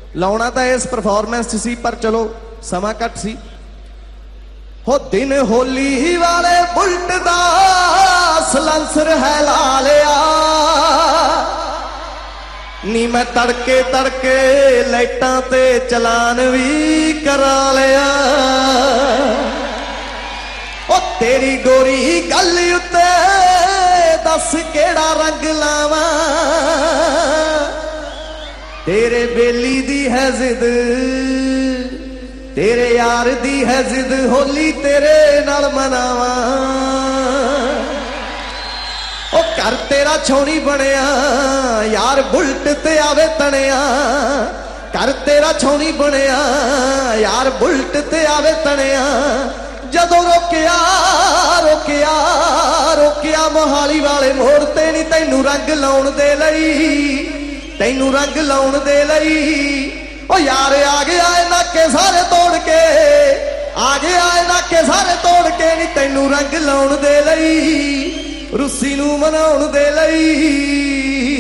ਲਾਉਣਾ ਤਾਂ ਇਸ ਪਰਫਾਰਮੈਂਸ 'ਚ ਸੀ ਪਰ ਚਲੋ ਸਮਾਂ ਘੱਟ ਸੀ। ਹੋ ਦਿਨ ਹੋਲੀ ਵਾਲੇ ਬੁਲਟ ਦਾ ਸਲੈਂਸਰ ਹੈ ਲਾ ਲਿਆ ਨੀ ਮੈਂ ਤੜਕੇ ਤੜਕੇ ਲਾਈਟਾਂ ਤੇ ਚਲਾਨ ਵੀ ਕਰਾ ਲਿਆ। ਉਹ ਤੇਰੀ ਗੋਰੀ ਗੱਲ ਉੱਤੇ ਦੱਸ ਕਿਹੜਾ ਰੰਗ ਲਾਵਾਂ तेरे बेली दी है जिद तेरे यार दी है जिद होली तेरे नाल मनावा। ओ घर तेरा छौनी बनिया यार बुलट ते आवे तनिया घर तेरा छौनी बनिया यार बुलट ते आवे तनिया। जदों रोकिया रोकिया रोकिया मोहाली वाले मोड़ ते नी तैनू रंग लाउण दे लई तैनू रंग लाउण दे लई। ओ यार आ गया नाके सारे तोड़ के आ गया नाके सारे तोड़ के नी तैनू रंग लाउण दे लई रुस्सी नू मनाउण दे लई।